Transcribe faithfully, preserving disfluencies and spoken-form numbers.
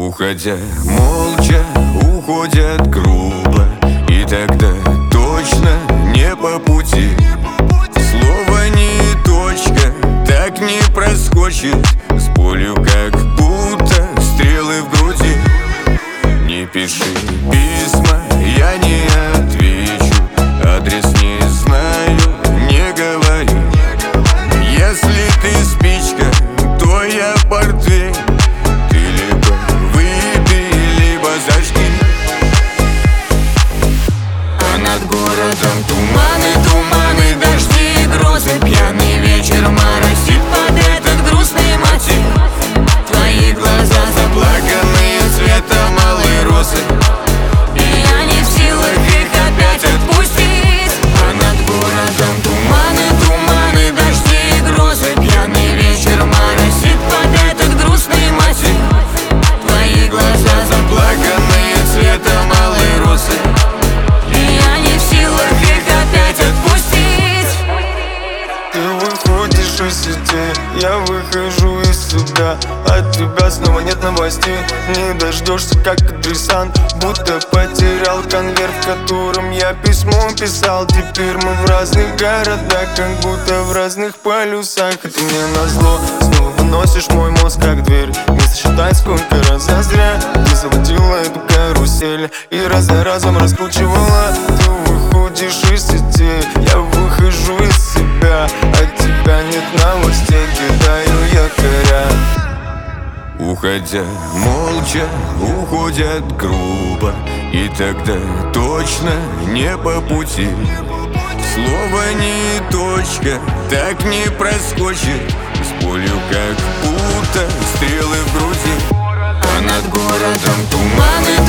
Уходя молча, уходят грубо, и тогда точно не по пути. Слово не точка, так не проскочит, с болью как будто стрелы в груди. Не пиши письма, я не отвечу, адрес не знаю, не говори. Если ты спичка, то я портвейн, ты либо выпей, либо зажги. А над городом туманы, туманы, дожди и грозы. Пьяный вечер моросит под этот грустный мотив. Твои глаза заплаканные цветом алой розы, и я не в силах их опять отпустить. А над городом туманы, туманы, дожди и грозы. Пьяный вечер моросит под этот грустный мотив. Твои глаза заплаканные цветом алой розы, и я не в силах их опять отпустить. Ты выходишь из сети, я выхожу из суда. От тебя снова нет новостей, не дождешься, как адресант. Будто потерял конверт, в котором я письмо писал. Теперь мы в разных городах, как будто в разных полюсах. И ты мне назло снова выносишь мой мозг, как дверь. Не сосчитать, сколько раз я зря ты заводила эту карусель и раз за разом раскручивала. Ты выходишь из сети, я выхожу из себя. От тебя нет новостей, кидаю якоря. Уходя молча, уходят грубо, и тогда точно не по пути. Слово не точка, так не проскочит, с болью как будто стрелы в груди. А над городом туманы,